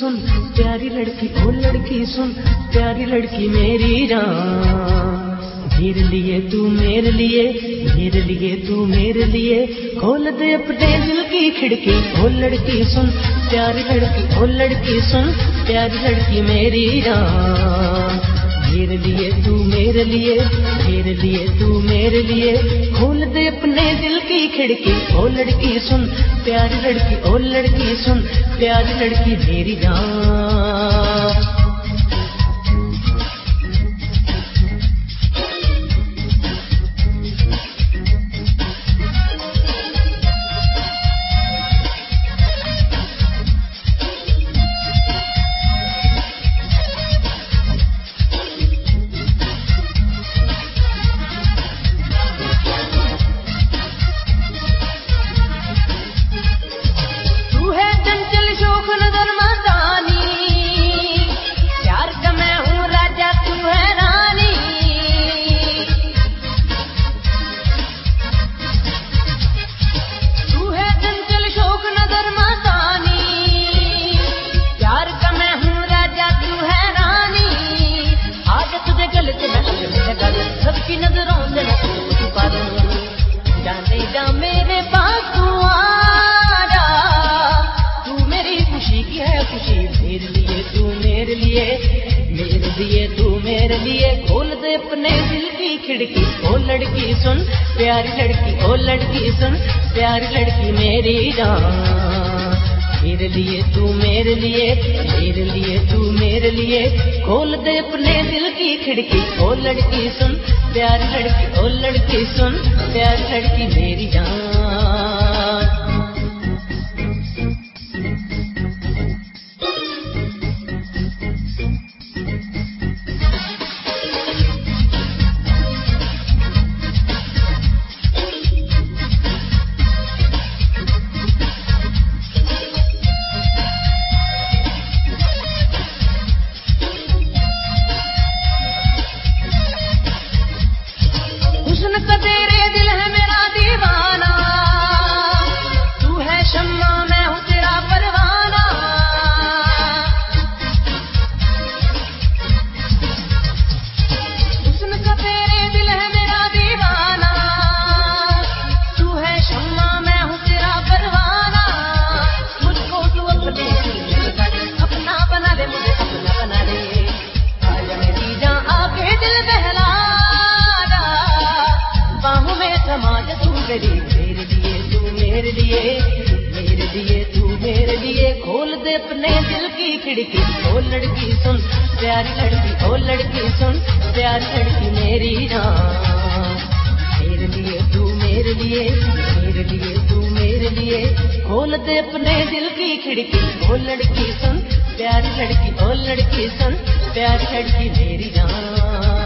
सुन प्यारी लड़की, ओ लड़की सुन प्यारी लड़की मेरी जान। मेरे लिए तू मेरे लिए, मेरे लिए तू मेरे लिए, खोल दे अपने दिल की खिड़की। ओ लड़की सुन प्यारी लड़की, ओ लड़की सुन प्यारी लड़की मेरी जान। मेरे लिए तू मेरे लिए, मेरे लिए तू मेरे लिए, खोल दे अपने दिल की खिड़की। ओ लड़की सुन प्यारी लड़की, ओ लड़की सुन प्यारी लड़की मेरी जान। सबकी नजरों से पर जाने जा मेरे पास तू आजा, तू मेरी खुशी की है खुशी। मेरे लिए तू मेरे लिए, मेरे लिए तू मेरे लिए, खोल दे अपने दिल की खिड़की। ओ लड़की सुन प्यारी लड़की, ओ लड़की सुन प्यारी लड़की मेरी जान। मेरे लिए तू मेरे लिए, मेरे लिए तू मेरे लिए, खोल दे अपने दिल की खिड़की। ओ लड़की सुन प्यारी लड़की, ओ लड़की सुन प्यारी लड़की मेरी जान। तेरे दिल है मेरा दीवाना, तू है शम्मा मैं हूँ तेरा परवाना। हुस्न का तेरे दिल है मेरा दीवाना, तू है शम्मा मैं हूँ तेरा परवाना। मुझको तू अपने अपना बना ले, मुझे अपना बना ले, आजा मेरी जान आके दिल बहला, बाहों में समाज तू मेरी। मेरे लिए तू मेरे लिए, मेरे लिए तू मेरे लिए, खोल दे अपने दिल की खिड़की। ओ लड़की सुन प्यारी लड़की, ओ लड़की सुन प्यारी लड़की मेरी जान। मेरे लिए तू मेरे लिए, मेरे लिए तू मेरे लिए, खोल दे अपने दिल की खिड़की। ओ लड़की सुन प्यारी लड़की, ओ लड़की सुन प्यारी लड़की मेरी जान।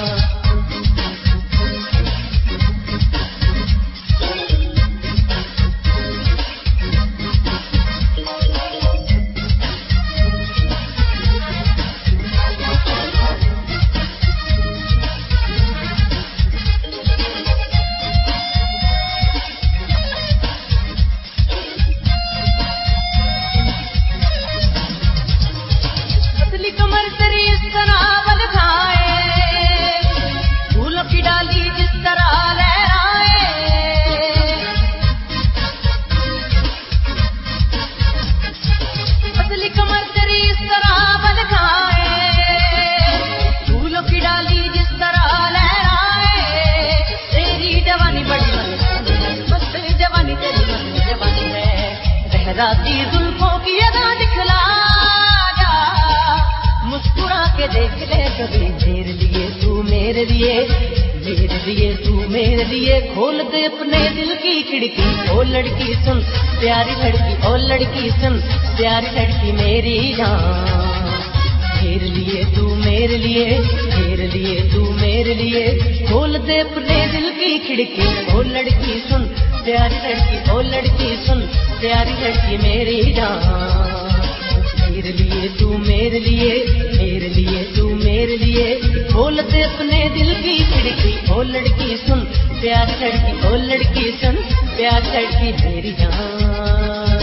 कमर तेरी इस तरह बल खाए, फूलों की डाली जिस तरह लहराए। पतली कमर तेरी इस तरह बल खाए, फूलों की डाली जिस तरह लहराए। तेरी जवानी बड़ी मस्त जवानी, तेरी मस्त जवानी है, लहराती जुल्फों की अदा दिखला, मुस्कुरा के देख ले कभी। मेरे लिए तू मेरे लिए, मेरे लिए तू मेरे लिए, खोल दे अपने दिल की खिड़की। ओ लड़की सुन प्यारी लड़की, ओ लड़की सुन प्यारी लड़की मेरी जान। मेरे लिए तू मेरे लिए, मेरे लिए तू मेरे लिए, खोल दे अपने दिल की खिड़की। ओ लड़की सुन प्यारी लड़की, ओ लड़की सुन प्यारी लड़की मेरी जान। मेरे लिए तू मेरे लिए, मेरे लिए तू मेरे लिए, खोल दे अपने दिल की खिड़की। ओ लड़की सुन प्यारी लड़की, ओ लड़की सुन प्यारी लड़की मेरी जान।